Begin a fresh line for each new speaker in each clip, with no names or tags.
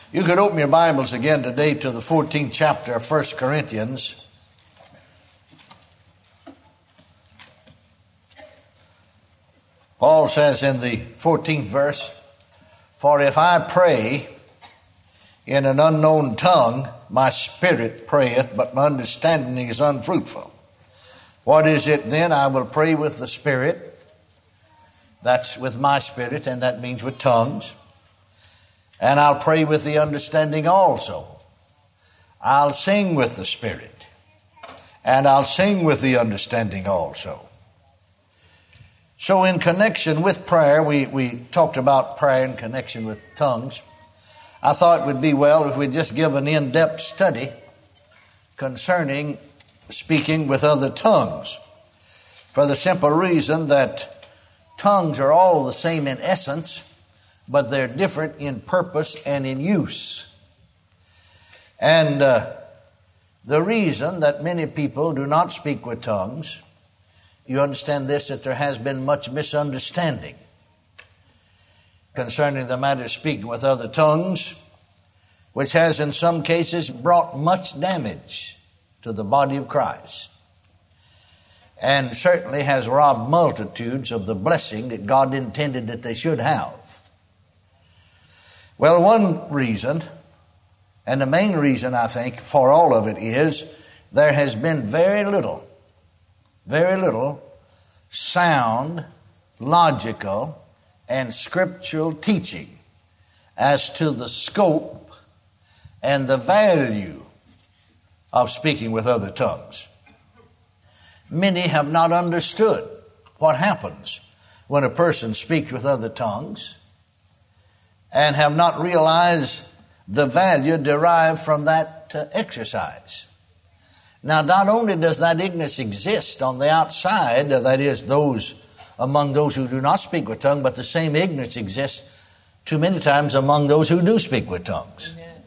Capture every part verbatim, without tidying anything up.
You could open your Bibles again today to the fourteenth chapter of First Corinthians. Paul says in the fourteenth verse, "For if I pray in an unknown tongue, my spirit prayeth, but my understanding is unfruitful. What is it then? I will pray with the spirit." That's with my spirit, and that means with tongues. "And I'll pray with the understanding also. I'll sing with the spirit, and I'll sing with the understanding also." So in connection with prayer, we, we talked about prayer in connection with tongues. I thought it would be well if we just give an in-depth study concerning speaking with other tongues, for the simple reason that tongues are all the same in essence, but they're different in purpose and in use. And uh, the reason that many people do not speak with tongues, you understand this, that there has been much misunderstanding concerning the matter of speaking with other tongues, which has in some cases brought much damage to the body of Christ, and certainly has robbed multitudes of the blessing that God intended that they should have. Well, one reason, and the main reason I think for all of it, is there has been very little, very little sound, logical, and scriptural teaching as to the scope and the value of speaking with other tongues. Many have not understood what happens when a person speaks with other tongues, and have not realized the value derived from that uh, exercise. Now, not only does that ignorance exist on the outside, uh, that is, those among those who do not speak with tongues, but the same ignorance exists too many times among those who do speak with tongues. Amen.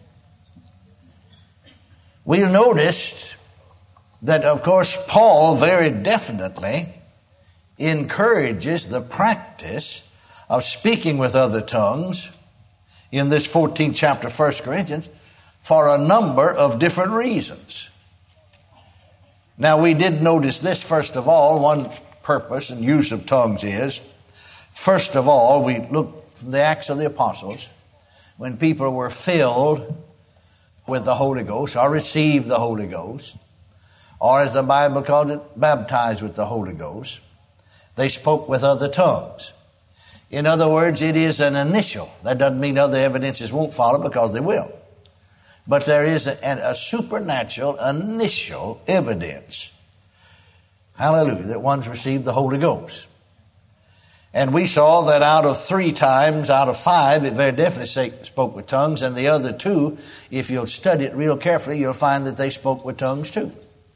We noticed that, of course, Paul very definitely encourages the practice of speaking with other tongues in this fourteenth chapter of First Corinthians for a number of different reasons. Now, we did notice this, first of all. One purpose and use of tongues is, first of all, we look from the Acts of the Apostles, when people were filled with the Holy Ghost, or received the Holy Ghost, or as the Bible called it, baptized with the Holy Ghost, they spoke with other tongues. In other words, it is an initial. That doesn't mean other evidences won't follow, because they will. But there is a, a supernatural initial evidence, hallelujah, that one's received the Holy Ghost. And we saw that out of three times, out of five, it very definitely say, spoke with tongues. And the other two, if you'll study it real carefully, you'll find that they spoke with tongues too.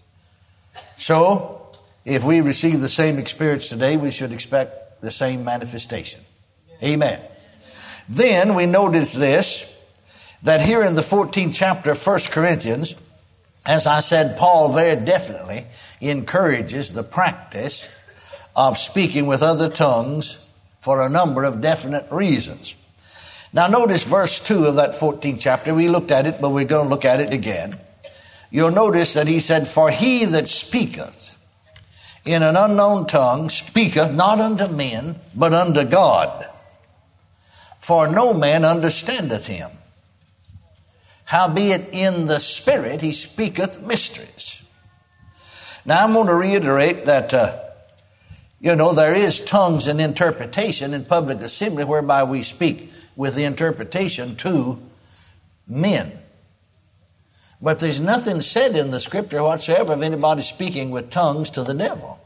So, if we receive the same experience today, we should expect the same manifestation. Amen. Then we notice this, that here in the fourteenth chapter of First Corinthians, as I said, Paul very definitely encourages the practice of speaking with other tongues for a number of definite reasons. Now notice verse two of that fourteenth chapter. We looked at it, but we're going to look at it again. You'll notice that he said, "For he that speaketh in an unknown tongue speaketh not unto men, but unto God. For no man understandeth him. Howbeit in the Spirit he speaketh mysteries." Now I'm going to reiterate that, uh, you know, there is tongues and interpretation in public assembly whereby we speak with the interpretation to men. But there's nothing said in the Scripture whatsoever of anybody speaking with tongues to the devil.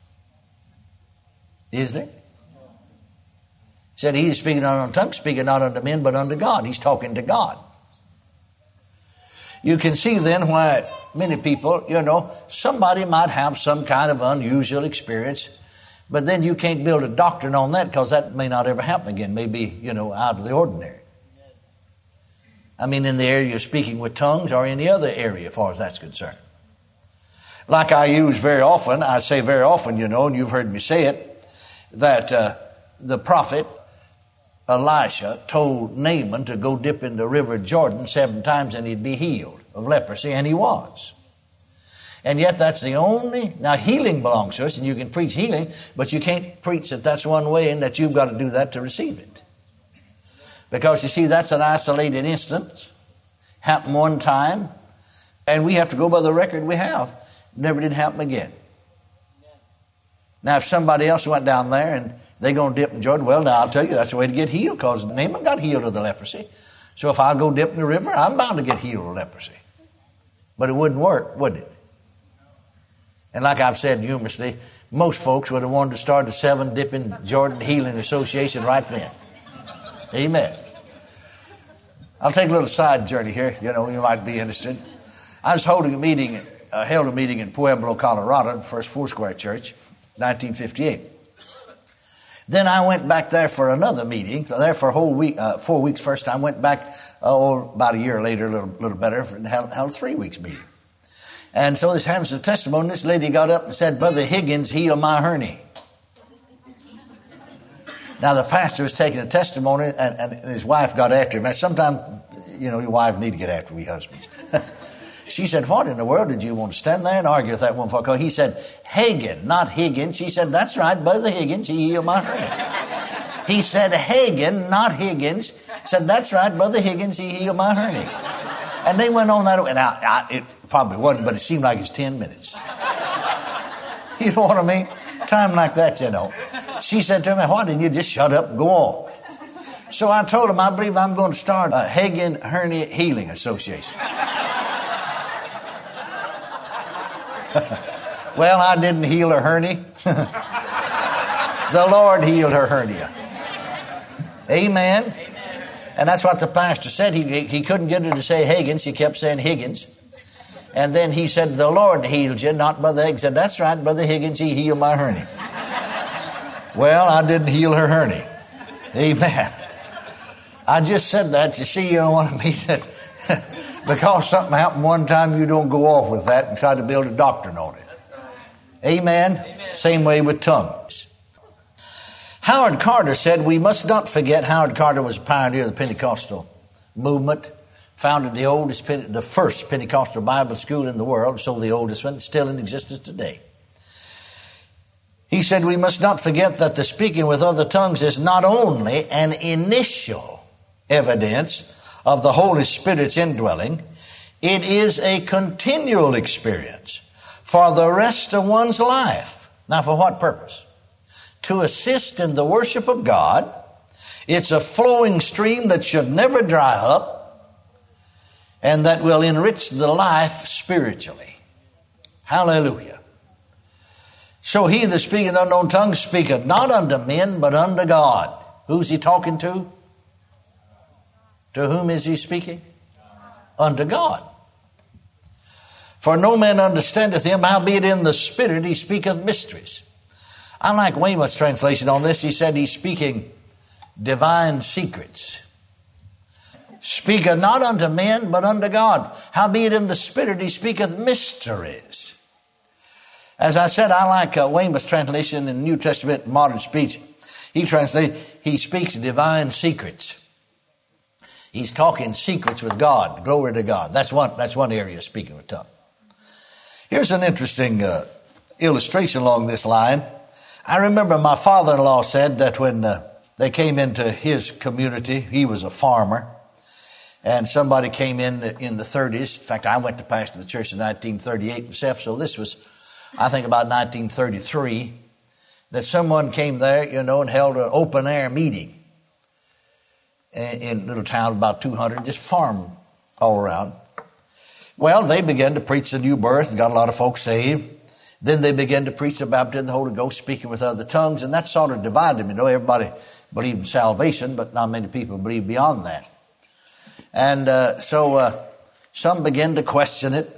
Is there? It said he is speaking not unto tongues, speaking not unto men, but unto God. He's talking to God. You can see then why many people, you know, somebody might have some kind of unusual experience, but then you can't build a doctrine on that, because that may not ever happen again. Maybe, you know, out of the ordinary. I mean, in the area of speaking with tongues, or any other area as far as that's concerned. Like I use very often, I say very often, you know, and you've heard me say it, that uh, the prophet Elisha told Naaman to go dip in the river Jordan seven times and he'd be healed of leprosy, and he was. And yet that's the only, now healing belongs to us, and you can preach healing, but you can't preach that that's one way and that you've got to do that to receive it. Because you see, that's an isolated instance, happened one time, and we have to go by the record we have. Never did happen again. Now if somebody else went down there and they're going to dip in Jordan, well, now I'll tell you, that's the way to get healed, because Naaman got healed of the leprosy. So if I go dip in the river, I'm bound to get healed of leprosy. But it wouldn't work, would it? And like I've said numerously, most folks would have wanted to start the Seven Dipping Jordan Healing Association right then. Amen. I'll take a little side journey here. You know, you might be interested. I was holding a meeting, uh, held a meeting in Pueblo, Colorado, the First Foursquare Church, nineteen fifty-eight. Then I went back there for another meeting. So there for a whole week, uh, four weeks first time. Went back oh, about a year later, a little, little better, and held, held a three weeks meeting. And so this happens to testimony. This lady got up and said, Brother Higgins, heal my hernia. Now the pastor was taking a testimony, and, and his wife got after him. And sometimes, you know, your wife need to get after we husbands. She said, what in the world did you want to stand there and argue with that one for? He said, Hagen, not Higgins. She said, that's right, Brother Higgins, he healed my hernia. He said, Hagen, not Higgins. Said, that's right, Brother Higgins, he healed my hernia. And they went on that way. And I, I, it probably wasn't, but it seemed like it's ten minutes. You know what I mean? Time like that, you know. She said to me, why didn't you just shut up and go on? So I told him, I believe I'm going to start a Hagen Hernia Healing Association. Well, I didn't heal her hernia. The Lord healed her hernia. Amen. Amen. And that's what the pastor said. He, he couldn't get her to say Higgins. He kept saying Higgins. And then he said, the Lord healed you, not Brother Higgins. He said, that's right, Brother Higgins, he healed my hernia. Well, I didn't heal her hernia. Amen. I just said that. You see, you don't want to mean that. Because something happened one time, you don't go off with that and try to build a doctrine on it. Amen? Amen. Same way with tongues. Howard Carter said, we must not forget Howard Carter was a pioneer of the Pentecostal movement, founded the oldest, the first Pentecostal Bible school in the world, so the oldest one, still in existence today. He said, we must not forget that the speaking with other tongues is not only an initial evidence of the Holy Spirit's indwelling, it is a continual experience for the rest of one's life. Now, for what purpose? To assist in the worship of God. It's a flowing stream that should never dry up and that will enrich the life spiritually. Hallelujah. So he that speaketh unknown tongues speaketh not unto men, but unto God. Who's he talking to? To whom is he speaking? Unto God. For no man understandeth him, howbeit in the Spirit he speaketh mysteries. I like Weymouth's translation on this. He said he's speaking divine secrets. Speaketh not unto men, but unto God. Howbeit in the Spirit he speaketh mysteries. As I said, I like uh, Weymouth's translation in the New Testament modern speech. He translates, he speaks divine secrets. He's talking secrets with God. Glory to God. That's one, that's one area of speaking with tongue. Here's an interesting uh, illustration along this line. I remember my father-in-law said that when uh, they came into his community, he was a farmer, and somebody came in in the thirties. In fact, I went to pastor the church in nineteen thirty-eight myself, so this was, I think, about nineteen thirty-three, that someone came there, you know, and held an open-air meeting in a little town, about two hundred, just farm all around. Well, they began to preach the new birth and got a lot of folks saved. Then they began to preach the baptism of the Holy Ghost, speaking with other tongues, and that sort of divided them. You know, everybody believed in salvation, but not many people believed beyond that. And uh, so uh, some began to question it.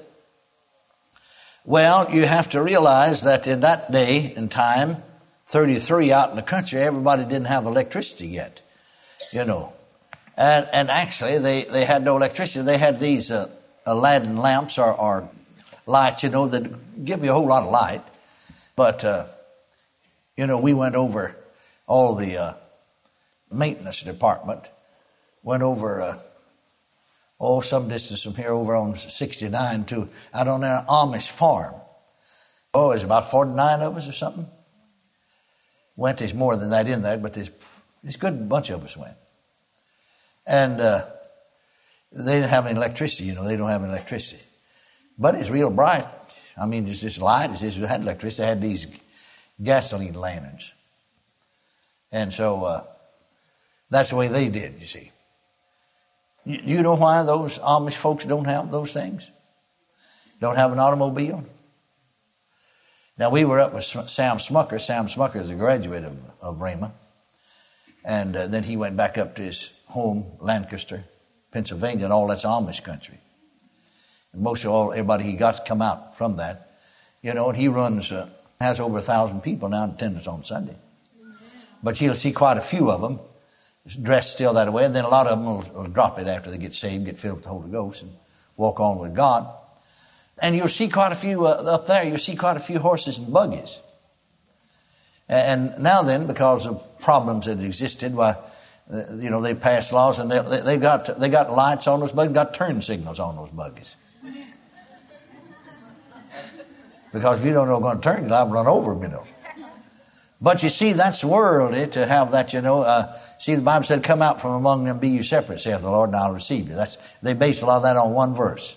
Well, you have to realize that in that day and time, thirty-three, out in the country, everybody didn't have electricity yet, you know. And, and actually, they, they had no electricity. They had these uh, Aladdin lamps or, or lights, you know, that give you a whole lot of light. But, uh, you know, we went over all the uh, maintenance department went over, uh, oh, some distance from here over on sixty-nine to out on an Amish farm. Oh, there's about forty-nine of us or something. Went, there's more than that in there, but there's, there's a good bunch of us went. And uh, they didn't have any electricity, you know, they don't have any electricity. But it's real bright. I mean, there's this light, it's just, they had electricity, they had these gasoline lanterns. And so uh, that's the way they did, you see. You, you know why those Amish folks don't have those things? Don't have an automobile? Now, we were up with Sam Smucker. Sam Smucker is a graduate of, of Rhema. And uh, then he went back up to his home, Lancaster, Pennsylvania, and all that's Amish country. And most of all, everybody he got to come out from that. You know, and he runs, uh, has over a thousand people now in attendance on Sunday. But you'll see quite a few of them dressed still that way. And then a lot of them will, will drop it after they get saved, get filled with the Holy Ghost, and walk on with God. And you'll see quite a few uh, up there. You'll see quite a few horses and buggies. And now then, because of problems that existed, why, uh, you know, they passed laws and they, they, they got they got lights on those buggies, got turn signals on those buggies. Because if you don't know going to turn, you'll have to run over them, you know. But you see, that's worldly to have that, you know. Uh, see, the Bible said, "Come out from among them, be you separate, saith the Lord, and I'll receive you." That's they base a lot of that on one verse.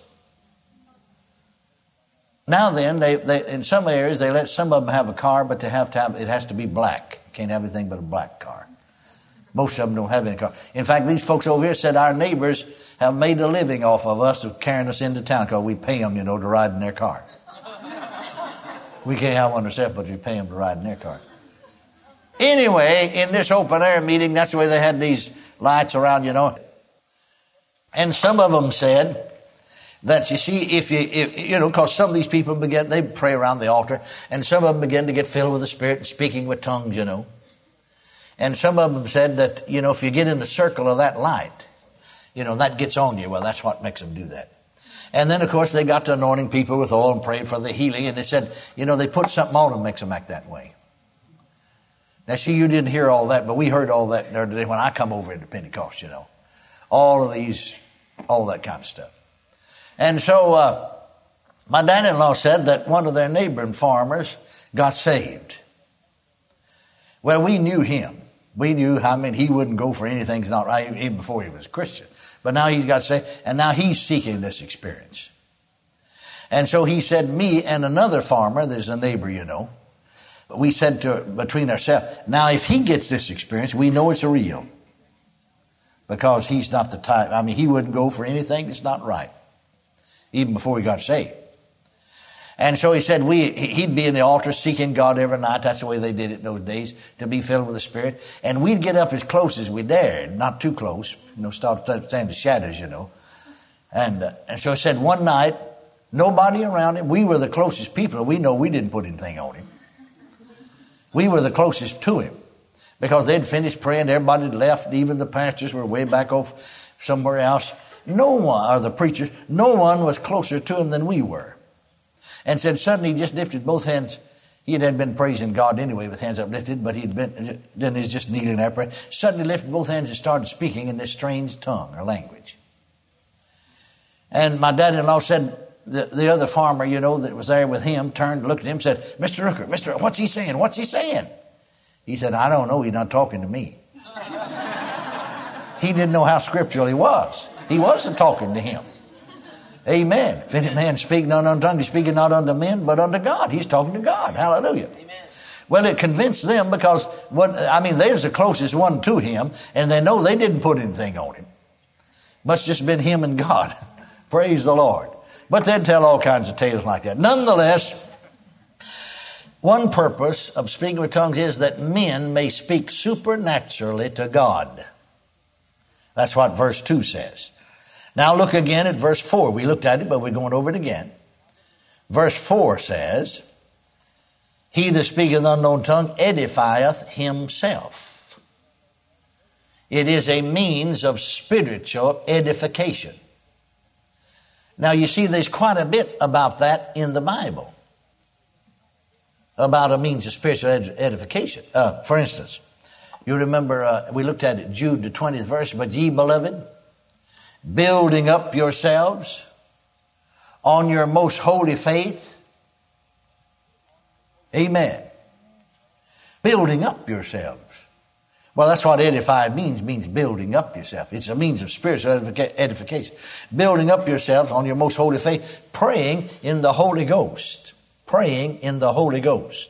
Now then, they, they in some areas they let some of them have a car, but they have to have it has to be black. Can't have anything but a black car. Most of them don't have any car. In fact, these folks over here said our neighbors have made a living off of us of carrying us into town because we pay them, you know, to ride in their car. We can't have one ourselves, but we pay them to ride in their car. Anyway, in this open air meeting, that's the way they had these lights around, you know. And some of them said that, you see, if you, if, you know, because some of these people began, they pray around the altar, and some of them began to get filled with the Spirit and speaking with tongues, you know. And some of them said that, you know, if you get in the circle of that light, you know, that gets on you. Well, that's what makes them do that. And then, of course, they got to anointing people with oil and prayed for the healing, and they said, you know, they put something on them that makes them act that way. Now, see, you didn't hear all that, but we heard all that there today when I come over into Pentecost, you know. All of these, all that kind of stuff. And so uh, my dad-in-law said that one of their neighboring farmers got saved. Well, we knew him. We knew how I mean he wouldn't go for anything that's not right even before he was a Christian. But now he's got saved, and now he's seeking this experience. And so he said, me and another farmer, there's a neighbor, you know, we said to between ourselves, now if he gets this experience, we know it's real. Because he's not the type, I mean, he wouldn't go for anything that's not right. Even before he got saved. And so he said we he'd be in the altar seeking God every night. That's the way they did it in those days, to be filled with the Spirit. And we'd get up as close as we dared, not too close, you know, start to stand the shadows, you know. And, uh, and so he said one night, nobody around him. We were the closest people. We know we didn't put anything on him. We were the closest to him. Because they'd finished praying, everybody had left, even the pastors were way back off somewhere else. No one, or the preachers, no one was closer to him than we were. And said suddenly he just lifted both hands. He had been praising God anyway with hands uplifted, but he'd been, then he's just kneeling there praying. Suddenly lifted both hands and started speaking in this strange tongue or language. And my dad-in-law said, the, the other farmer, you know, that was there with him, turned, looked at him, said, Mister Rooker, Mister, what's he saying? What's he saying? He said, I don't know. He's not talking to me. He didn't know how scriptural he was. He wasn't talking to him. Amen. If any man speak not unto tongue, he's speaking not unto men, but unto God. He's talking to God. Hallelujah. Amen. Well, it convinced them because, what, I mean, they was the closest one to him, and they know they didn't put anything on him. Must just been him and God. Praise the Lord. But they'd tell all kinds of tales like that. Nonetheless, one purpose of speaking with tongues is that men may speak supernaturally to God. That's what verse two says. Now look again at verse four. We looked at it, but we're going over it again. Verse four says, he that speaketh unknown tongue edifieth himself. It is a means of spiritual edification. Now you see, there's quite a bit about that in the Bible. About a means of spiritual edification. Uh, for instance, You remember uh, we looked at it, Jude, the twentieth verse, but ye beloved, building up yourselves on your most holy faith. Amen. Building up yourselves. Well, that's what edified means, means building up yourself. It's a means of spiritual edification. Building up yourselves on your most holy faith, praying in the Holy Ghost. Praying in the Holy Ghost.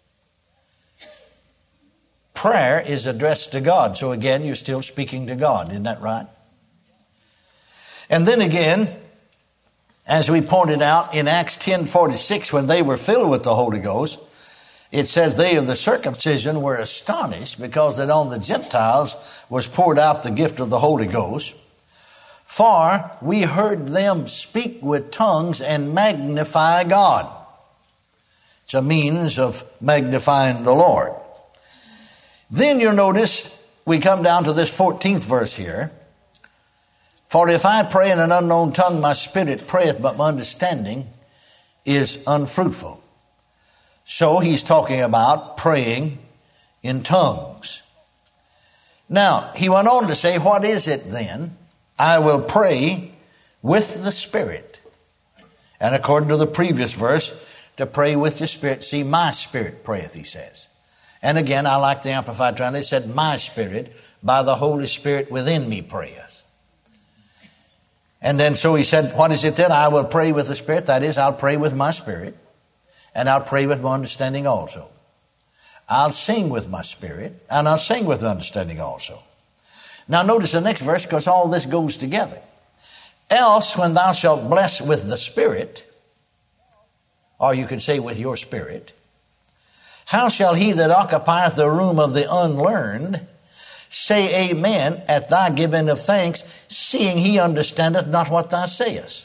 Prayer is addressed to God. So again, you're still speaking to God. Isn't that right? And then again, as we pointed out in Acts ten forty-six, when they were filled with the Holy Ghost, it says they of the circumcision were astonished because that on the Gentiles was poured out the gift of the Holy Ghost. For we heard them speak with tongues and magnify God. It's a means of magnifying the Lord. Then you'll notice we come down to this fourteenth verse here. For if I pray in an unknown tongue, my spirit prayeth, but my understanding is unfruitful. So he's talking about praying in tongues. Now, he went on to say, what is it then? I will pray with the Spirit. And according to the previous verse, to pray with your spirit. See, my spirit prayeth, he says. And again, I like the Amplified Translation. It said, my spirit, by the Holy Spirit within me prayeth. And then so he said, what is it then? I will pray with the Spirit. That is, I'll pray with my spirit. And I'll pray with my understanding also. I'll sing with my spirit, and I'll sing with my understanding also. Now notice the next verse, because all this goes together. Else, when thou shalt bless with the Spirit, or you could say with your spirit, how shall he that occupieth the room of the unlearned say amen at thy giving of thanks, seeing he understandeth not what thou sayest?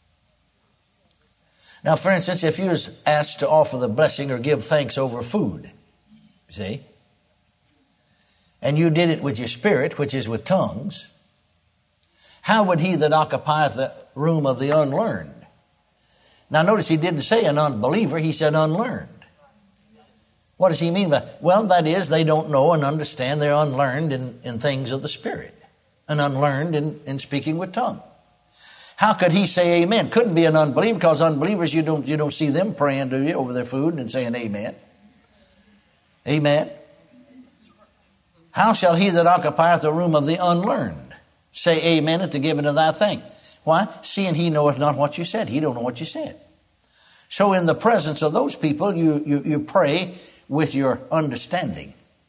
Now, for instance, if you was asked to offer the blessing or give thanks over food, see, and you did it with your spirit, which is with tongues, how would he that occupieth the room of the unlearned? Now, notice he didn't say an unbeliever, he said unlearned. What does he mean by that? Well, that is, they don't know and understand. They're unlearned in, in things of the Spirit and unlearned in, in speaking with tongue. How could he say amen? Couldn't be an unbeliever, because unbelievers, you don't, you don't see them praying, do you, over their food and saying amen? Amen. How shall he that occupieth the room of the unlearned say amen at the giving of thy thanks? Why? Seeing he knoweth not what you said. He don't know what you said. So in the presence of those people, you, you, you pray with your understanding.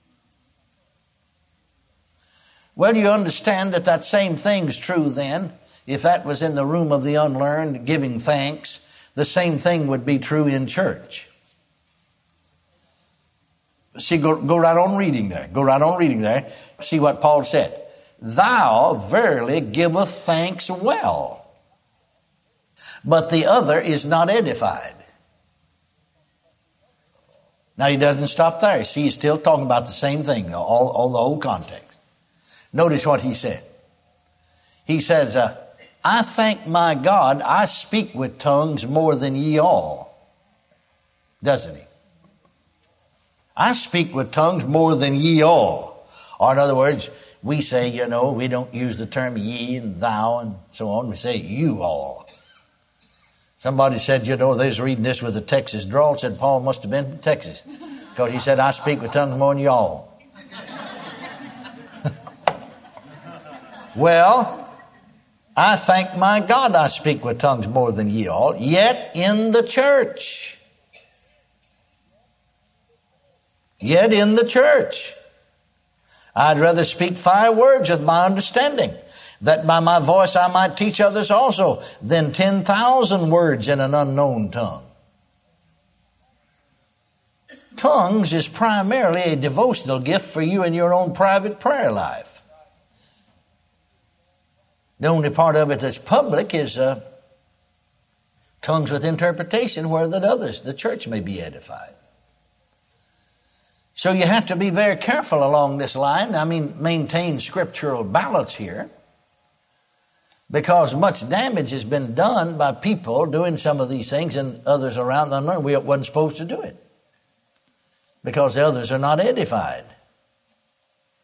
Well, you understand that that same thing's true then. If that was in the room of the unlearned giving thanks, the same thing would be true in church. See, go, go right on reading there. Go right on reading there. See what Paul said. Thou verily giveth thanks well, but the other is not edified. Now he doesn't stop there. See, he's still talking about the same thing, all, all the whole context. Notice what he said. He says, uh, I thank my God I speak with tongues more than ye all. Doesn't he? I speak with tongues more than ye all. Or in other words, we say, you know, we don't use the term ye and thou and so on. We say you all. Somebody said, you know, they was reading this with a Texas drawl, said Paul must have been from Texas, because he said, I speak with tongues more than y'all. Well, I thank my God I speak with tongues more than ye all, yet in the church. Yet in the church. I'd rather speak five words with my understanding, that by my voice I might teach others also, than ten thousand words in an unknown tongue. Tongues is primarily a devotional gift for you in your own private prayer life. The only part of it that's public is uh, tongues with interpretation, where that others, the church, may be edified. So you have to be very careful along this line. I mean, maintain scriptural balance here, because much damage has been done by people doing some of these things and others around unlearned. We wasn't supposed to do it because the others are not edified.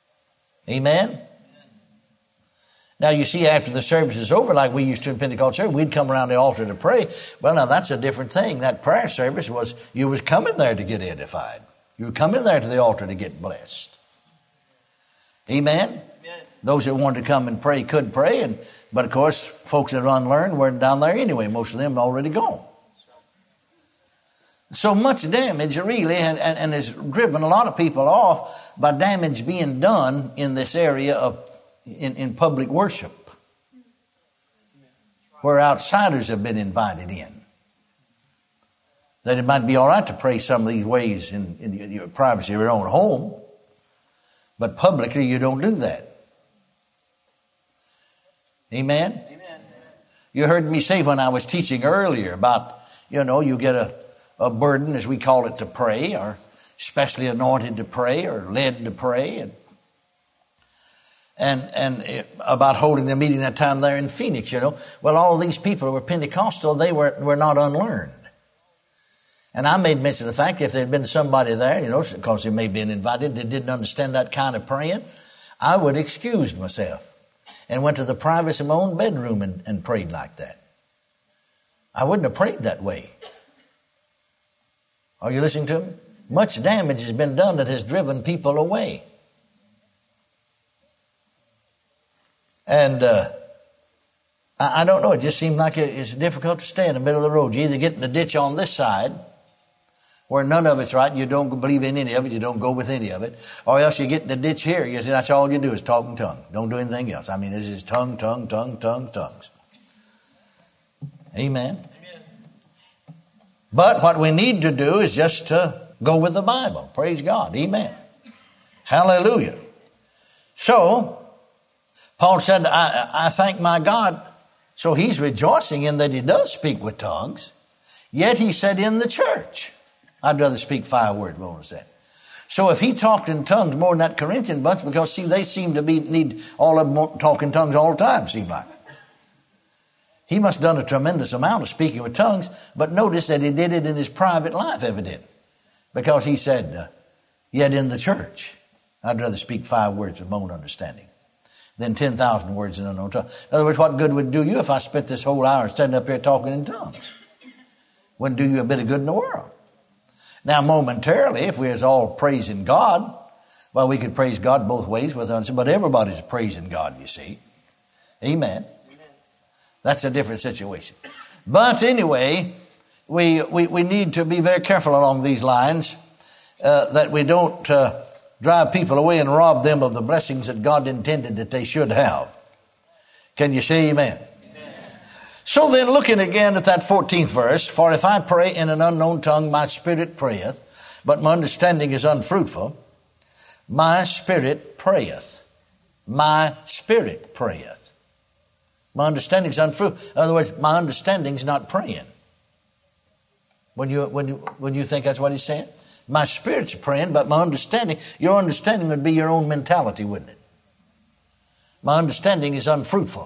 Amen? Now, you see, after the service is over, like we used to in Pentecost service, we'd come around the altar to pray. Well, now, that's a different thing. That prayer service was, you was coming there to get edified. You were coming there to the altar to get blessed. Amen? Amen. Those that wanted to come and pray could pray, and but, of course, folks that are unlearned weren't down there anyway. Most of them already gone. So much damage, really, and, and, and has driven a lot of people off by damage being done in this area of In, in public worship, where outsiders have been invited in. That it might be all right to pray some of these ways in, in your privacy of your own home, but publicly you don't do that. Amen? Amen. You heard me say when I was teaching earlier about, you know, you get a, a burden, as we call it, to pray, or especially anointed to pray, or led to pray, and And and about holding the meeting that time there in Phoenix, you know. Well, all of these people who were Pentecostal, they were, were not unlearned. And I made mention of the fact, if there had been somebody there, you know, because they may have been invited, that didn't understand that kind of praying, I would excuse myself and went to the privacy of my own bedroom and, and prayed like that. I wouldn't have prayed that way. Are you listening to me? Much damage has been done that has driven people away. And uh, I, I don't know, it just seems like it's difficult to stay in the middle of the road. You either get in the ditch on this side, where none of it's right, and you don't believe in any of it, you don't go with any of it, or else you get in the ditch here, you say that's all you do is talk in tongues. Don't do anything else. I mean, this is tongue, tongue, tongue, tongue, tongues. Amen. Amen. But what we need to do is just to go with the Bible. Praise God. Amen. Hallelujah. So, Paul said, I, I thank my God. So he's rejoicing in that he does speak with tongues. Yet he said in the church, I'd rather speak five words. What was that? So if he talked in tongues more than that Corinthian bunch, because see, they seem to be need all of them talking tongues all the time, seem like. He must have done a tremendous amount of speaking with tongues, but notice that he did it in his private life, evidently. Because he said, uh, yet in the church, I'd rather speak five words of my own understanding than ten thousand words in unknown tongue. In other words, what good would it do you if I spent this whole hour standing up here talking in tongues? Wouldn't do you a bit of good in the world. Now, momentarily, if we was all praising God, well, we could praise God both ways with us, but everybody's praising God, you see. Amen. Amen. That's a different situation. But anyway, we we, we need to be very careful along these lines uh, that we don't Uh, drive people away and rob them of the blessings that God intended that they should have. Can you say amen? Amen? So then, looking again at that fourteenth verse, for if I pray in an unknown tongue, my spirit prayeth, but my understanding is unfruitful. My spirit prayeth. My spirit prayeth. My understanding is unfruitful. In other words, my understanding is not praying. When you, when you, when you think that's what he's saying? My spirit's praying, but my understanding, your understanding would be your own mentality, wouldn't it? My understanding is unfruitful.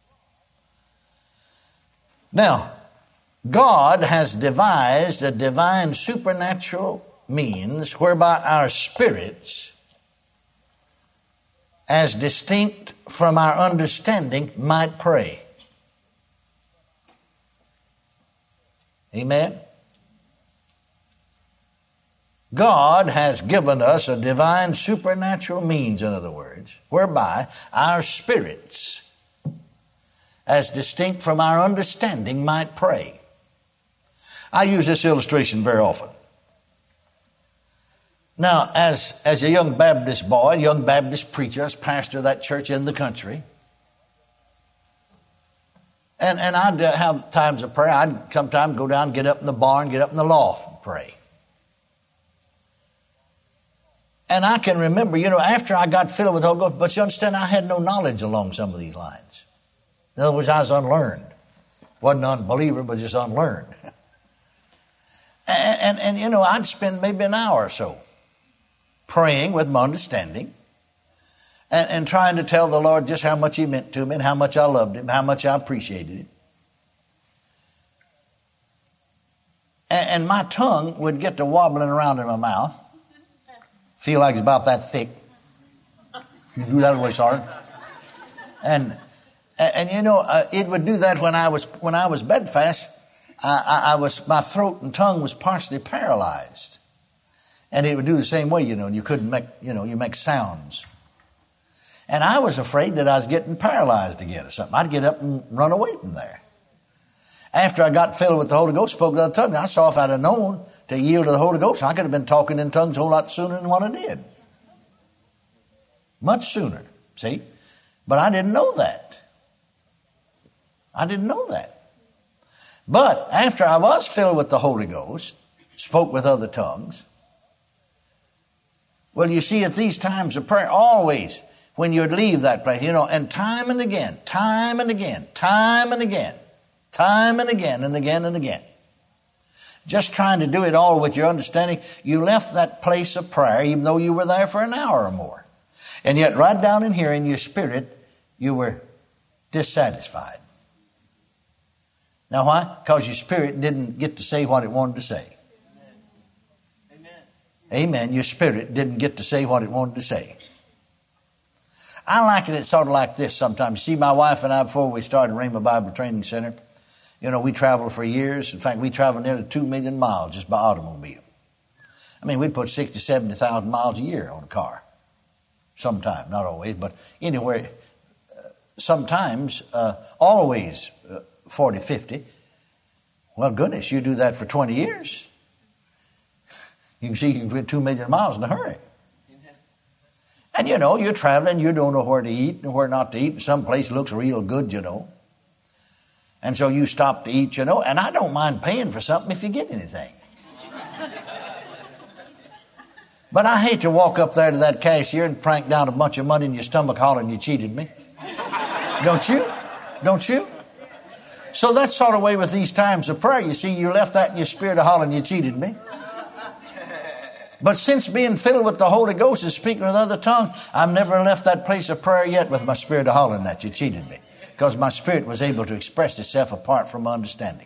Now, God has devised a divine supernatural means whereby our spirits, as distinct from our understanding, might pray. Amen? God has given us a divine supernatural means, in other words, whereby our spirits, as distinct from our understanding, might pray. I use this illustration very often. Now, as, as a young Baptist boy, young Baptist preacher, as pastor of that church in the country, and, and I'd have times of prayer. I'd sometimes go down, get up in the barn, get up in the loft and pray. And I can remember, you know, after I got filled with the Holy Ghost, but you understand, I had no knowledge along some of these lines. In other words, I was unlearned. Wasn't an unbeliever, but just unlearned. and, and, and, you know, I'd spend maybe an hour or so praying with my understanding and, and trying to tell the Lord just how much he meant to me and how much I loved him, how much I appreciated him. And, and my tongue would get to wobbling around in my mouth. Feel like it's about that thick. You do that way, Sergeant. And, and, and you know, uh, it would do that when I was, when I was bedfast. I, I, I was, my throat and tongue was partially paralyzed. And it would do the same way, you know, and you couldn't make, you know, you make sounds. And I was afraid that I was getting paralyzed again or something. I'd get up and run away from there. After I got filled with the Holy Ghost, spoke with other tongues, I saw if I'd have known to yield to the Holy Ghost, I could have been talking in tongues a whole lot sooner than what I did. Much sooner, see? But I didn't know that. I didn't know that. But after I was filled with the Holy Ghost, spoke with other tongues, well, you see, at these times of prayer, always, when you'd leave that place, you know, and time and again, time and again, time and again, time and again and again and again. Just trying to do it all with your understanding, you left that place of prayer even though you were there for an hour or more. And yet right down in here in your spirit, you were dissatisfied. Now why? Because your spirit didn't get to say what it wanted to say. Amen. Amen. Your spirit didn't get to say what it wanted to say. I liken it sort of like this sometimes. You see, my wife and I, before we started Rhema Bible Training Center, you know, we traveled for years. In fact, we traveled nearly two million miles just by automobile. I mean, we'd put sixty, seventy thousand miles a year on a car. Sometime, not always, but anywhere, uh, sometimes, uh, always uh, forty, fifty. Well, goodness, you do that for twenty years. You can see you can put two million miles in a hurry. And, you know, you're traveling, you don't know where to eat and where not to eat. Some place looks real good, you know. And so you stop to eat, you know. And I don't mind paying for something if you get anything. But I hate to walk up there to that cashier and prank down a bunch of money in your stomach hollering you cheated me. Don't you? Don't you? So that's sort of way with these times of prayer. You see, you left that in your spirit of hollering you cheated me. But since being filled with the Holy Ghost and speaking with other tongue, I've never left that place of prayer yet with my spirit of hollering that you cheated me. Because my spirit was able to express itself apart from my understanding.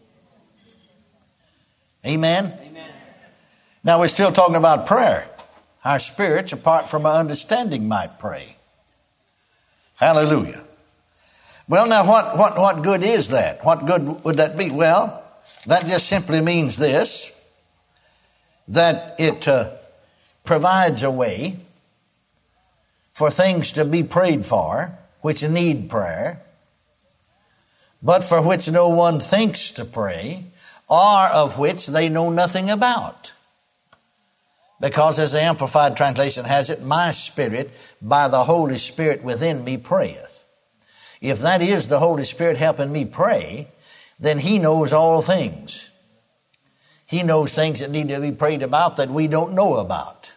Amen? Amen. Now we're still talking about prayer. Our spirits, apart from our understanding, might pray. Hallelujah. Well, now what, what, what good is that? What good would that be? Well, that just simply means this. That it uh, provides a way for things to be prayed for, which need prayer, but for which no one thinks to pray, or of which they know nothing about. Because as the Amplified Translation has it, my spirit by the Holy Spirit within me prayeth. If that is the Holy Spirit helping me pray, then He knows all things. He knows things that need to be prayed about that we don't know about.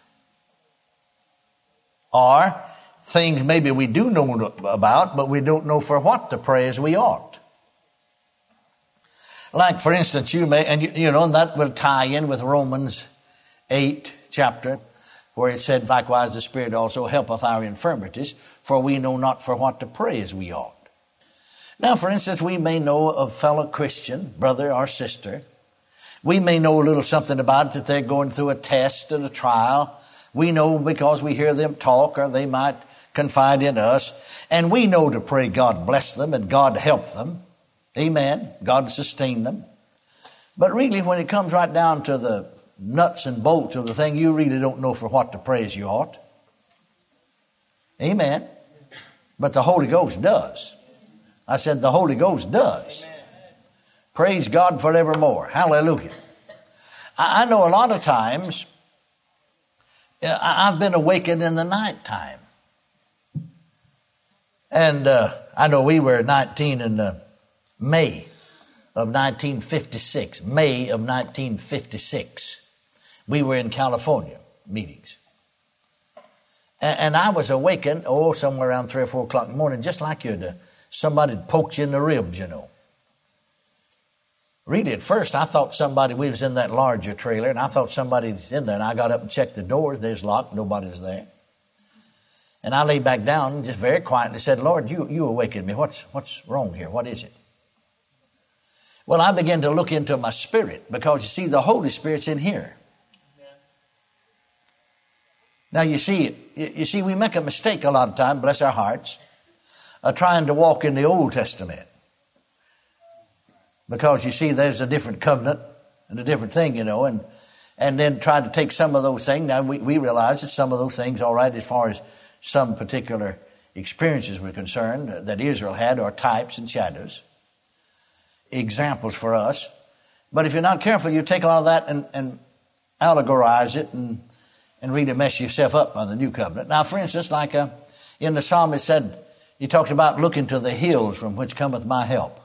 Or things maybe we do know about, but we don't know for what to pray as we ought. Like, for instance, you may, and you, you know, and that will tie in with Romans eight chapter, where it said, likewise the Spirit also helpeth our infirmities, for we know not for what to pray as we ought. Now, for instance, we may know a fellow Christian, brother or sister. We may know a little something about it, that they're going through a test and a trial. We know because we hear them talk, or they might confide in us. And we know to pray God bless them and God help them. Amen. God sustain them. But really, when it comes right down to the nuts and bolts of the thing, you really don't know for what to pray as you ought. Amen. But the Holy Ghost does. I said the Holy Ghost does. Amen. Praise God forevermore. Hallelujah. I, I know a lot of times uh, I've been awakened in the night time. And uh, I know we were nineteen in uh, May of nineteen fifty-six. May of nineteen fifty-six. We were in California meetings. And, and I was awakened, oh, somewhere around three or four o'clock in the morning, just like you'd, uh, somebody had poked you in the ribs, you know. Really, at first, I thought somebody, we was in that larger trailer, and I thought somebody was in there, and I got up and checked the doors. There's locked. Nobody was there. And I lay back down and just very quietly said, Lord, you, you awakened me. What's, what's wrong here? What is it? Well, I began to look into my spirit, because, you see, the Holy Spirit's in here. Now you see, you see, we make a mistake a lot of time, bless our hearts, of trying to walk in the Old Testament. Because you see, there's a different covenant and a different thing, you know, and and then try to take some of those things. Now we, we realize that some of those things, all right, as far as some particular experiences were concerned that Israel had, are types and shadows, examples for us. But if you're not careful, you take a lot of that and, and allegorize it and and really mess yourself up on the new covenant. Now, for instance, like uh, in the psalm it said, he talks about looking to the hills from which cometh my help.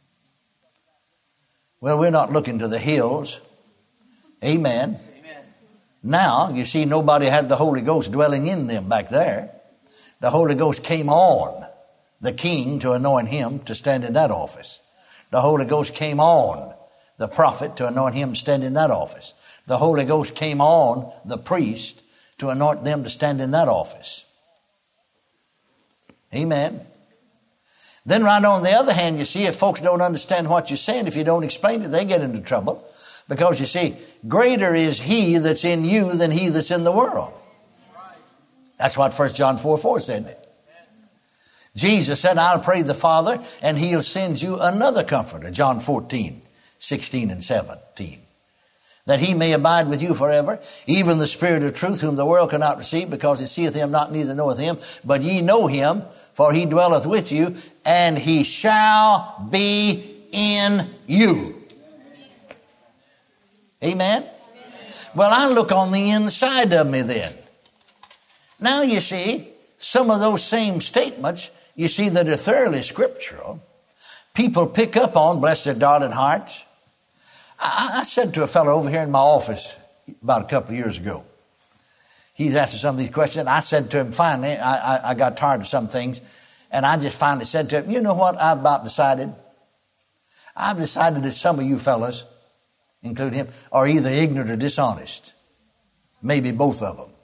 Well, we're not looking to the hills. Amen. Amen. Now, you see, nobody had the Holy Ghost dwelling in them back there. The Holy Ghost came on the king to anoint him to stand in that office. The Holy Ghost came on the prophet to anoint him to stand in that office. The Holy Ghost came on the priest to anoint them to stand in that office. Amen. Then right on the other hand, you see, if folks don't understand what you're saying, if you don't explain it, they get into trouble. Because you see, greater is he that's in you than he that's in the world. That's what First John four four said. Jesus said, I'll pray the Father and he'll send you another comforter. John fourteen, sixteen and seventeen. That he may abide with you forever, even the Spirit of truth, whom the world cannot receive, because it seeth him not, neither knoweth him. But ye know him, for he dwelleth with you, and he shall be in you. Amen? Amen? Well, I look on the inside of me then. Now you see, some of those same statements, you see, that are thoroughly scriptural, people pick up on, bless their darling hearts. I, I said to a fellow over here in my office about a couple of years ago, he's asking some of these questions. I said to him, finally, I, I, I got tired of some things, and I just finally said to him, you know what I've about decided? I've decided that some of you fellas, including him, are either ignorant or dishonest. Maybe both of them.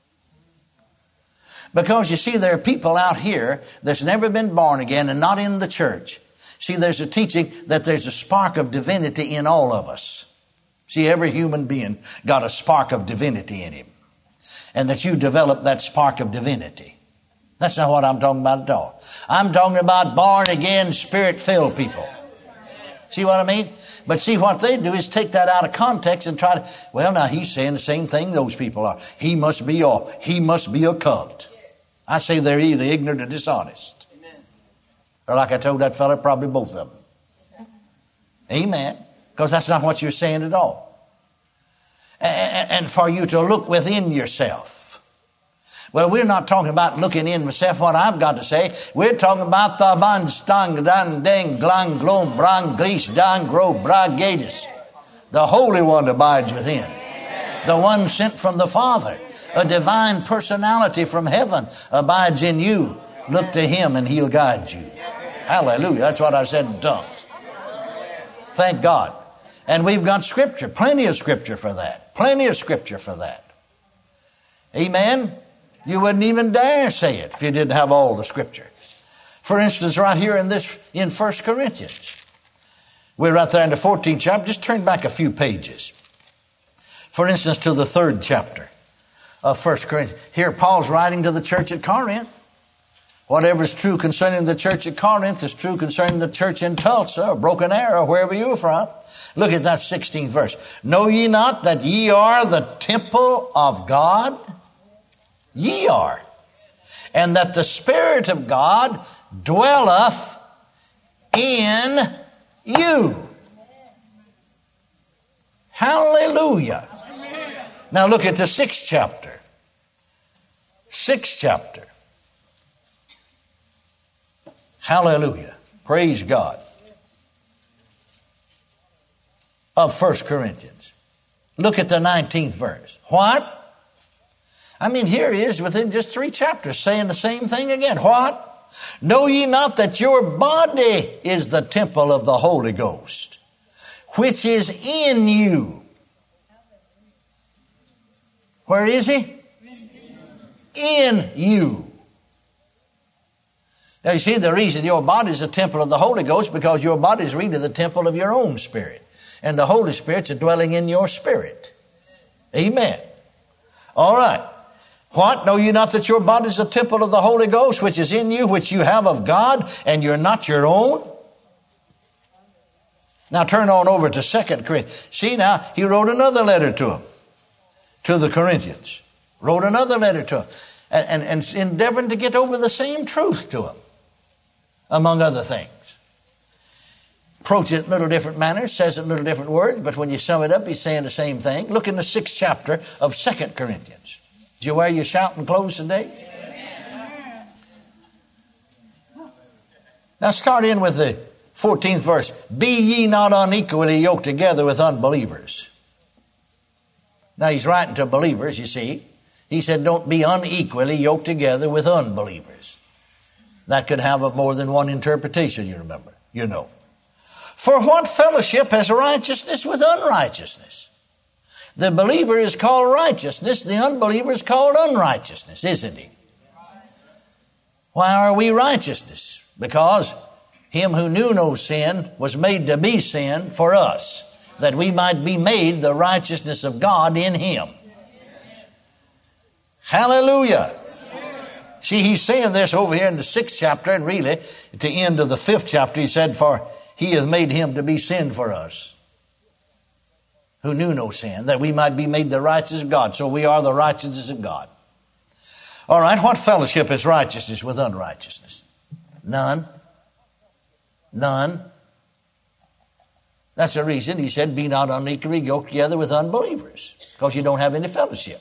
Because you see, there are people out here that's never been born again and not in the church. See, there's a teaching that there's a spark of divinity in all of us. See, every human being got a spark of divinity in him. And that you develop that spark of divinity. That's not what I'm talking about at all. I'm talking about born again, spirit-filled people. See what I mean? But see, what they do is take that out of context and try to, well, now he's saying the same thing those people are. He must be a, he must be a cult. I say they're either ignorant or dishonest. Or like I told that fellow, probably both of them. Amen. Because that's not what you're saying at all. And for you to look within yourself. Well, we're not talking about looking in myself, what I've got to say. We're talking about the ban stang dan deng glang glom brang glis dan gro bragadis. The Holy One abides within. The one sent from the Father. A divine personality from heaven abides in you. Look to him and he'll guide you. Hallelujah. That's what I said in tongues. Thank God. And we've got scripture, plenty of scripture for that. Plenty of scripture for that. Amen. You wouldn't even dare say it if you didn't have all the scripture. For instance, right here in this, in First Corinthians. We're right there in the fourteenth chapter. Just turn back a few pages. For instance, to the third chapter of First Corinthians. Here Paul's writing to the church at Corinth. Whatever is true concerning the church at Corinth is true concerning the church in Tulsa or Broken Arrow, wherever you're from. Look at that sixteenth verse. Know ye not that ye are the temple of God? Ye are. And that the Spirit of God dwelleth in you. Hallelujah. Now look at the sixth chapter. Sixth chapter. Hallelujah. Praise God. Of First Corinthians. Look at the nineteenth verse. What? I mean, here he is within just three chapters saying the same thing again. What? Know ye not that your body is the temple of the Holy Ghost, which is in you? Where is he? In you. Now you see, the reason your body is a temple of the Holy Ghost, because your body is really the temple of your own spirit. And the Holy Spirit's dwelling in your spirit. Amen. All right. What? Know you not that your body is the temple of the Holy Ghost, which is in you, which you have of God, and you're not your own? Now turn on over to Second Corinthians. See now, he wrote another letter to them, to the Corinthians. Wrote another letter to them, and, and, and endeavoring to get over the same truth to them, among other things. Approach it in a little different manner, says it in a little different words, but when you sum it up, he's saying the same thing. Look in the sixth chapter of Second Corinthians. Did you wear your shouting clothes today? Amen. Now start in with the fourteenth verse. Be ye not unequally yoked together with unbelievers. Now he's writing to believers, you see. He said don't be unequally yoked together with unbelievers. That could have a more than one interpretation, you remember. You know. For what fellowship has righteousness with unrighteousness? The believer is called righteousness. The unbeliever is called unrighteousness, isn't he? Why are we righteousness? Because him who knew no sin was made to be sin for us, that we might be made the righteousness of God in him. Hallelujah. See, he's saying this over here in the sixth chapter, and really at the end of the fifth chapter, he said, for he hath made him to be sin for us, who knew no sin, that we might be made the righteousness of God. So we are the righteousness of God. All right, what fellowship is righteousness with unrighteousness? None. None. That's the reason he said, be not unequally yoked together with unbelievers, because you don't have any fellowship.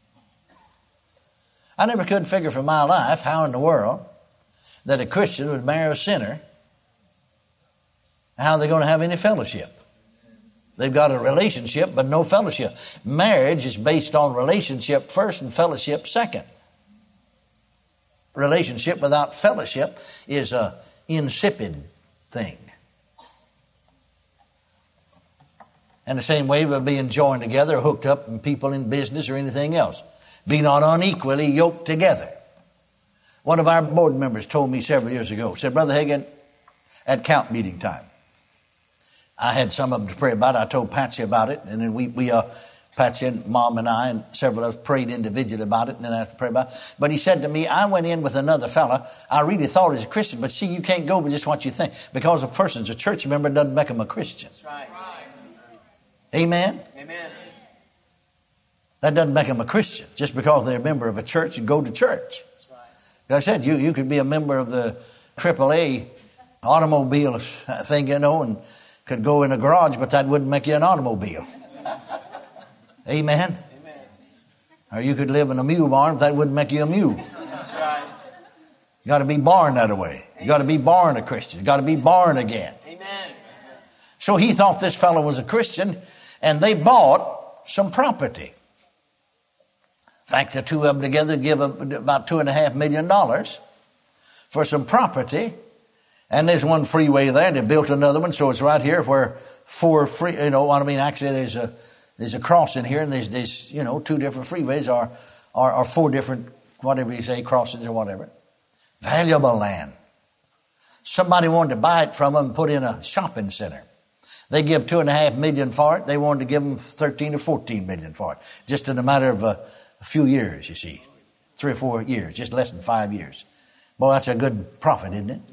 I never could figure for my life how in the world that a Christian would marry a sinner. How are they going to have any fellowship? They've got a relationship, but no fellowship. Marriage is based on relationship first and fellowship second. Relationship without fellowship is a insipid thing. And the same way we're being joined together, hooked up, and people in business or anything else. Be not unequally yoked together. One of our board members told me several years ago, said, Brother Hagin, at count meeting time, I had some of them to pray about it. I told Patsy about it, and then we, we uh, Patsy and Mom and I and several of us prayed individually about it, and then I had to pray about it. But he said to me, I went in with another fella. I really thought he was a Christian, but see, you can't go with just what you think. Because a person's a church member doesn't make him a Christian. That's right. Amen? Amen. That doesn't make them a Christian, just because they're a member of a church and go to church. That's right. Like I said, you, you could be a member of the triple A automobile thing, you know, and could go in a garage, but that wouldn't make you an automobile. Amen? Amen. Or you could live in a mule barn, but that wouldn't make you a mule. That's right. You got to be born that way. You got to be born a Christian. You got to be born again. Amen. So he thought this fellow was a Christian, and they bought some property. In fact, the two of them together give about two and a half million dollars for some property. And there's one freeway there, and they built another one, so it's right here where four free, you know what I mean? Actually, there's a there's a crossing here, and there's there's you know two different freeways, or or, or four different whatever you say crossings or whatever. Valuable land. Somebody wanted to buy it from them and put in a shopping center. They give two and a half million for it. They wanted to give them thirteen or fourteen million for it, just in a matter of a, a few years. You see, three or four years, just less than five years. Boy, that's a good profit, isn't it?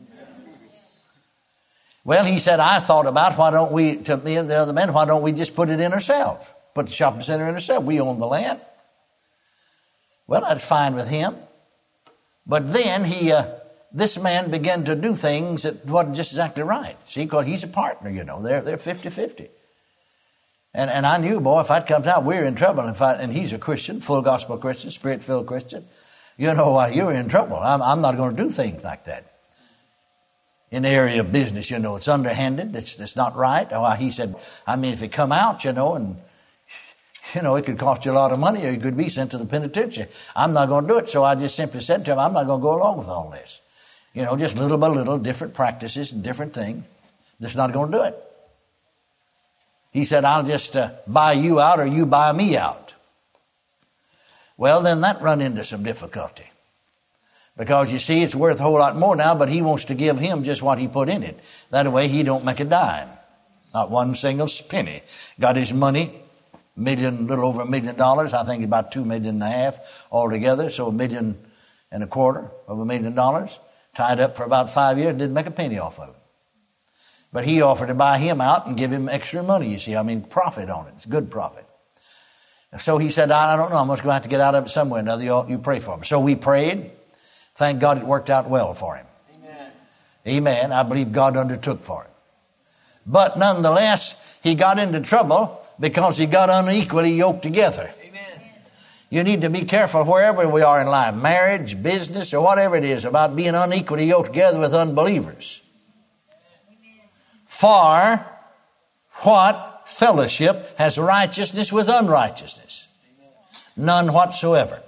Well, he said, I thought about why don't we, to me and the other men, why don't we just put it in ourselves? Put the shopping center in ourselves. We own the land. Well, that's fine with him. But then he, uh, this man began to do things that wasn't just exactly right. See, because he's a partner, you know. They're they're fifty-fifty. And and I knew, boy, if that comes out, we're in trouble. If I, and he's a Christian, full gospel Christian, spirit-filled Christian. You know, uh, you're in trouble. I'm, I'm not going to do things like that. In the area of business, you know, it's underhanded. It's, it's not right. Oh, he said, I mean, if it come out, you know, and, you know, it could cost you a lot of money, or you could be sent to the penitentiary. I'm not going to do it. So I just simply said to him, I'm not going to go along with all this. You know, just little by little, different practices and different things. Just not going to do it. He said, I'll just uh, buy you out, or you buy me out. Well, then that run into some difficulty. Because you see, it's worth a whole lot more now, but he wants to give him just what he put in it. That way he don't make a dime. Not one single penny. Got his money million, little over a million dollars. I think about two million and a half altogether. So a million and a quarter of a million dollars. Tied up for about five years and didn't make a penny off of it. But he offered to buy him out and give him extra money, you see. I mean, profit on it. It's good profit. So he said, I don't know. I'm just going to have to get out of it somewhere or another. You, you pray for him. So we prayed. Thank God it worked out well for him. Amen. Amen. I believe God undertook for him. But nonetheless, he got into trouble because he got unequally yoked together. Amen. You need to be careful wherever we are in life, marriage, business, or whatever it is, about being unequally yoked together with unbelievers. Amen. For what fellowship has righteousness with unrighteousness? None whatsoever.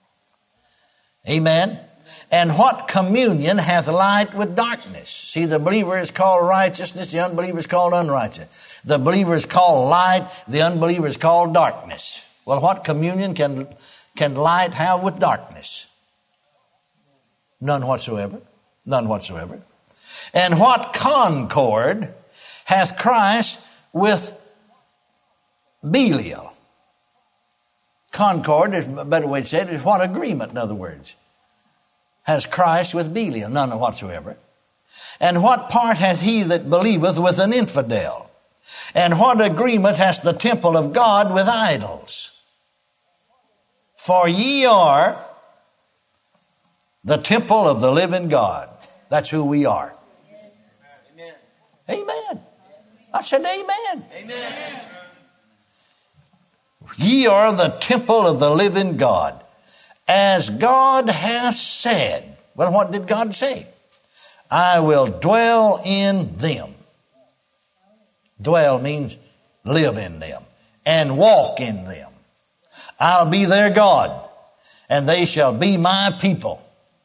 Amen. And what communion hath light with darkness? See, the believer is called righteousness, the unbeliever is called unrighteous. The believer is called light, the unbeliever is called darkness. Well, what communion can, can light have with darkness? None whatsoever. None whatsoever. And what concord hath Christ with Belial? Concord, is a better way to say it, is what agreement, in other words, has Christ with Belial? None whatsoever. And what part hath he that believeth with an infidel? And what agreement has the temple of God with idols? For ye are the temple of the living God. That's who we are. Amen. Amen. I said amen. Amen. Ye are the temple of the living God, as God hath said. Well, what did God say? I will dwell in them. Dwell means live in them and walk in them. I'll be their God, and they shall be my people.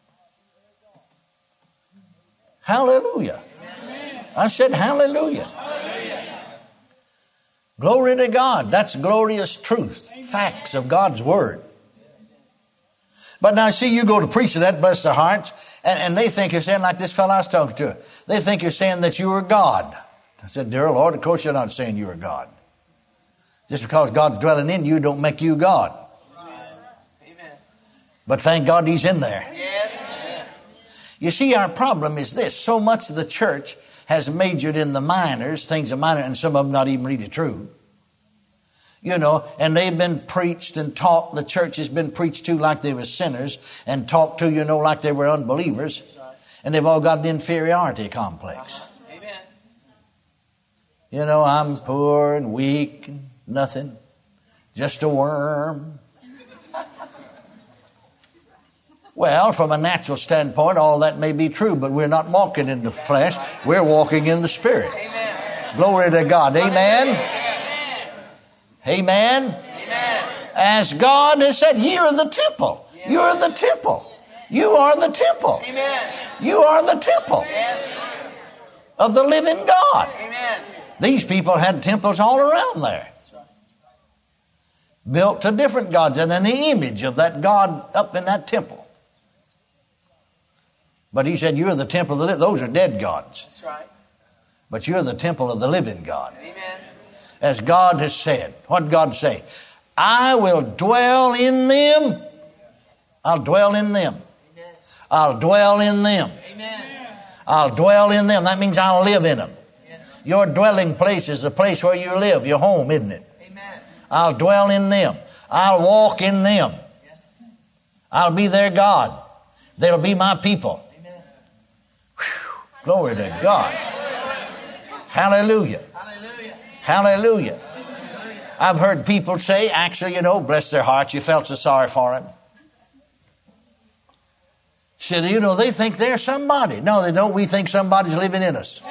Hallelujah. Amen. I said hallelujah. Hallelujah. Glory to God. That's glorious truth. Amen. Facts of God's word. But now, see, you go to preach to that, bless their hearts, and, and they think you're saying, like this fellow I was talking to, they think you're saying that you are God. I said, dear Lord, of course you're not saying you are God. Just because God's dwelling in you don't make you God. Amen. But thank God he's in there. Yes. You see, our problem is this. So much of the church has majored in the minors, things are minor, and some of them not even really true. You know, and they've been preached and taught. The church has been preached to like they were sinners and talked to, you know, like they were unbelievers. And they've all got an inferiority complex. Amen. You know, I'm poor and weak and nothing. Just a worm. Well, from a natural standpoint, all that may be true, but we're not walking in the flesh. We're walking in the Spirit. Amen. Glory to God. Amen. Amen. Amen. As God has said, ye are the temple. You are the temple. You are the temple. Amen. You are the temple of the living God. Amen. These people had temples all around there. Built to different gods and in the image of that God up in that temple. But he said, you're the temple of the living. Those are dead gods. That's right. But you're the temple of the living God. Amen. As God has said. What did God say? I will dwell in them. I'll dwell in them. Amen. I'll dwell in them. Amen. I'll dwell in them. That means I'll live in them. Yes. Your dwelling place is the place where you live. Your home, isn't it? Amen. I'll dwell in them. I'll walk in them. Yes. I'll be their God. They'll be my people. Amen. Whew. Glory to God. Hallelujah. Hallelujah. Hallelujah. I've heard people say, actually, you know, bless their hearts, you felt so sorry for him. Said, you know, they think they're somebody. No, they don't. We think somebody's living in us.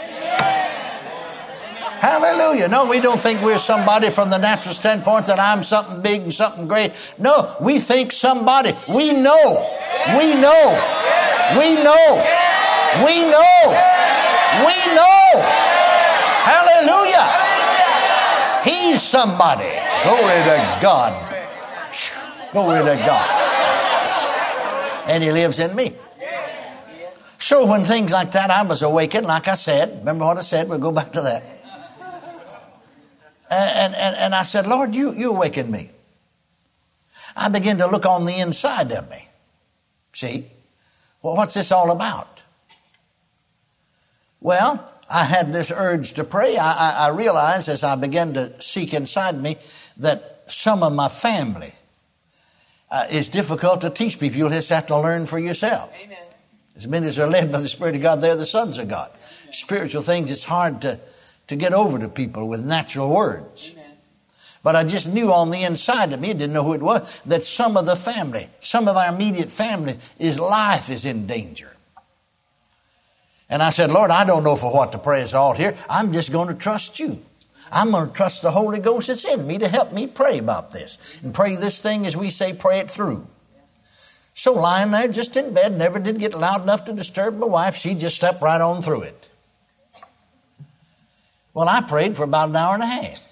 Hallelujah. No, we don't think we're somebody from the natural standpoint that I'm something big and something great. No, we think somebody. We know. We know. We know. We know. We know. Hallelujah. He's somebody. Glory to God. Glory to God. And he lives in me. So when things like that, I was awakened, like I said. Remember what I said? We'll go back to that. And, and, and I said, Lord, you, you awakened me. I began to look on the inside of me. See? Well, what's this all about? Well, I had this urge to pray. I, I, I realized as I began to seek inside me that some of my family uh, is difficult to teach people. You'll just have to learn for yourself. Amen. As many as are led by the Spirit of God, they're the sons of God. Spiritual things, it's hard to, to get over to people with natural words. Amen. But I just knew on the inside of me, didn't know who it was, that some of the family, some of our immediate family, his life is in danger. And I said, Lord, I don't know for what to pray is all here. I'm just going to trust you. I'm going to trust the Holy Ghost that's in me to help me pray about this. And pray this thing as we say, pray it through. So lying there just in bed, never did get loud enough to disturb my wife. She just slept right on through it. Well, I prayed for about an hour and a half.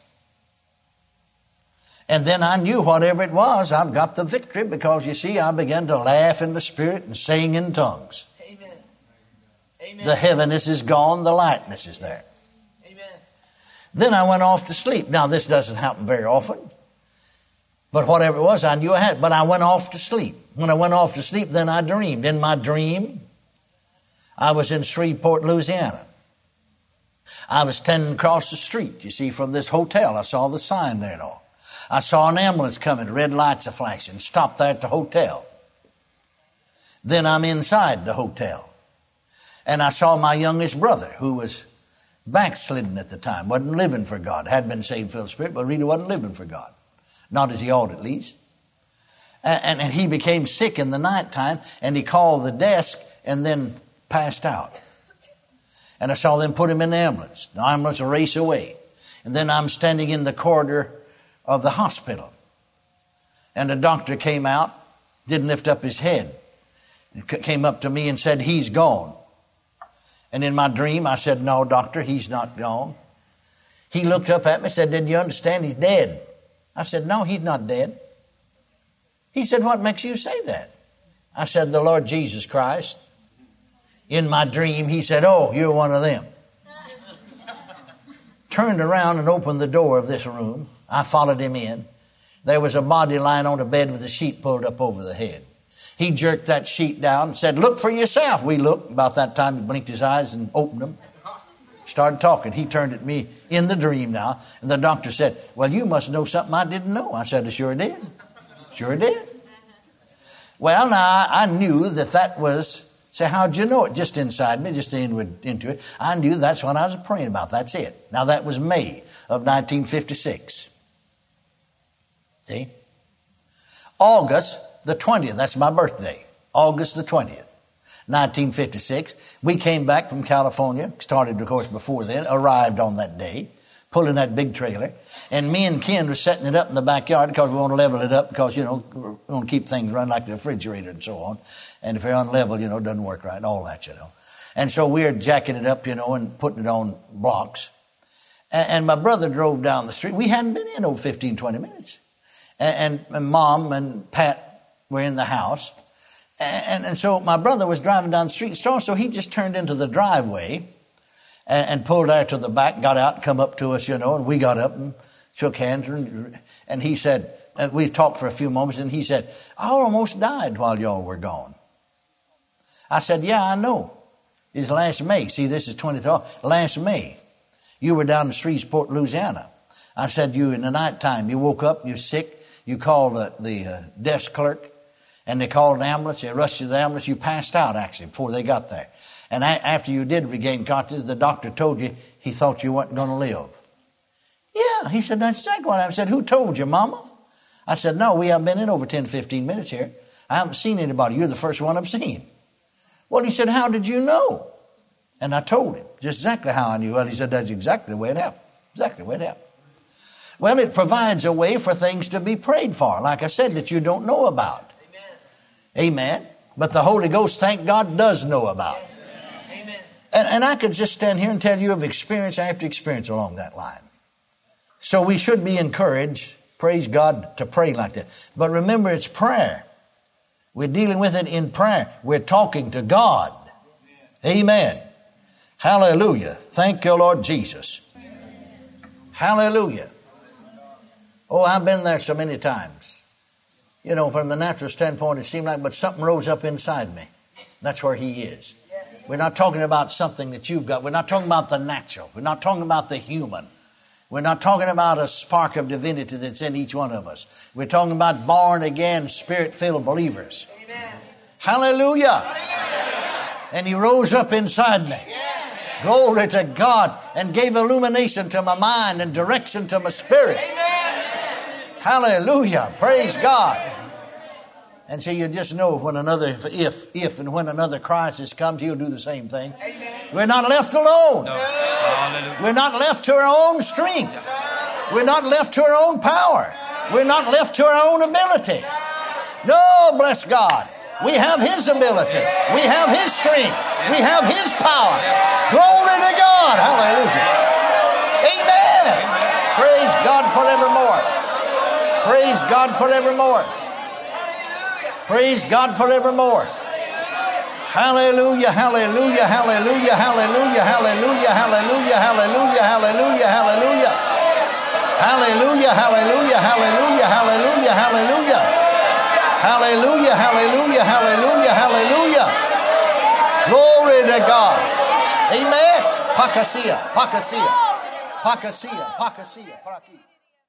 And then I knew whatever it was, I've got the victory because, you see, I began to laugh in the Spirit and sing in tongues. Amen. Amen. The heaviness is gone, the lightness is there. Amen. Then I went off to sleep. Now, this doesn't happen very often. But whatever it was, I knew I had it. But I went off to sleep. When I went off to sleep, then I dreamed. In my dream, I was in Shreveport, Louisiana. I was standing across the street, you see, from this hotel. I saw the sign there and all. I saw an ambulance coming, red lights are flashing, stopped there at the hotel. Then I'm inside the hotel. And I saw my youngest brother, who was backslidden at the time, wasn't living for God, had been saved filled with the Spirit, but really wasn't living for God. Not as he ought, at least. And, and, and he became sick in the nighttime, and he called the desk and then passed out. And I saw them put him in the ambulance. The ambulance will race away. And then I'm standing in the corridor of the hospital. And the doctor came out, didn't lift up his head. He came up to me and said, he's gone. And in my dream, I said, no, doctor, he's not gone. He looked up at me and said, did you understand he's dead? I said, no, he's not dead. He said, what makes you say that? I said, the Lord Jesus Christ. In my dream, he said, oh, you're one of them. Turned around and opened the door of this room. I followed him in. There was a body lying on a bed with a sheet pulled up over the head. He jerked that sheet down and said, look for yourself. We looked. About that time, he blinked his eyes and opened them. Started talking. He turned at me in the dream now. And the doctor said, well, you must know something I didn't know. I said, I sure did. Sure did. Well, now, I knew that that was... Say, how'd you know it? Just inside me, just inward into it. I knew that's what I was praying about. That's it. Now, that was May of nineteen fifty-six. See? August the twentieth, that's my birthday. August the twentieth, nineteen fifty-six. We came back from California, started, of course, before then, arrived on that day, pulling that big trailer. And me and Ken were setting it up in the backyard because we want to level it up because, you know, we want to keep things running like the refrigerator and so on. And if they're unlevel, you know, it doesn't work right, all that, you know. And so we're jacking it up, you know, and putting it on blocks. And, and my brother drove down the street. We hadn't been in over fifteen, twenty minutes. And, and, and Mom and Pat were in the house. And, and, and so my brother was driving down the street. So, so he just turned into the driveway and, and pulled out to the back, got out and come up to us, you know, and we got up and shook hands. And, and he said, and we talked for a few moments, and he said, I almost died while y'all were gone. I said, yeah, I know. It's last May. See, this is twenty-three. Last May, you were down in Shreveport, Louisiana. I said, you in the nighttime, you woke up, you're sick. You called the, the uh, desk clerk, and they called an ambulance. They rushed you to the ambulance. You passed out, actually, before they got there. And a- after you did regain consciousness, the doctor told you he thought you weren't going to live. Yeah, he said, that's exactly what I said. Who told you, Mama? I said, no, we haven't been in over ten, fifteen minutes here. I haven't seen anybody. You're the first one I've seen. Well, he said, how did you know? And I told him just exactly how I knew. Well, he said, that's exactly the way it happened. Exactly the way it happened. Well, it provides a way for things to be prayed for, like I said, that you don't know about. Amen. Amen. But the Holy Ghost, thank God, does know about. Yes. Amen. And, and I could just stand here and tell you of experience after experience along that line. So we should be encouraged, praise God, to pray like that. But remember, it's prayer. We're dealing with it in prayer. We're talking to God. Amen. Hallelujah. Thank you, Lord Jesus. Hallelujah. Oh, I've been there so many times. You know, from the natural standpoint, it seemed like, but something rose up inside me. That's where He is. We're not talking about something that you've got. We're not talking about the natural. We're not talking about the human. We're not talking about a spark of divinity that's in each one of us. We're talking about born again, Spirit-filled believers. Amen. Hallelujah. Hallelujah. And He rose up inside me. Yeah. Glory to God. And gave illumination to my mind and direction to my spirit. Amen. Hallelujah. Praise Amen. God. And so you just know when another, if, if and when another crisis comes, He'll do the same thing. Amen. We're not left alone. No. We're not left to our own strength. We're not left to our own power. We're not left to our own ability. No, bless God. We have His ability. We have His strength. We have His power. Glory to God. Hallelujah. Amen. Praise God forevermore. Praise God forevermore. Praise God forevermore. Hallelujah, hallelujah, hallelujah, hallelujah, hallelujah, hallelujah, hallelujah, hallelujah, hallelujah. Hallelujah, hallelujah, hallelujah, hallelujah, hallelujah. Hallelujah, hallelujah, hallelujah, hallelujah. Glory to God. Amen. Pakasia, pakasia, pakasia, pakasia, pakasia.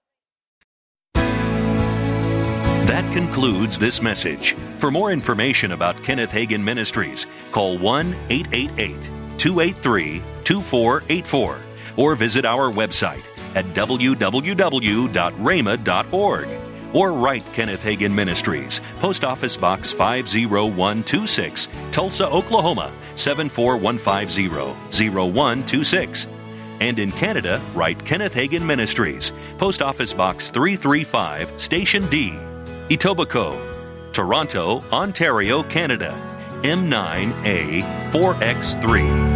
That concludes this message. For more information about Kenneth Hagin Ministries, call one eight eight eight, two eight three, two four eight four or visit our website at w w w dot rhema dot org or write Kenneth Hagin Ministries, Post Office Box five oh one two six, Tulsa, Oklahoma seven four one five zero, zero one two six. And in Canada, write Kenneth Hagin Ministries, Post Office Box three three five, Station D, Etobicoke, Toronto, Ontario, Canada, M nine A four X three.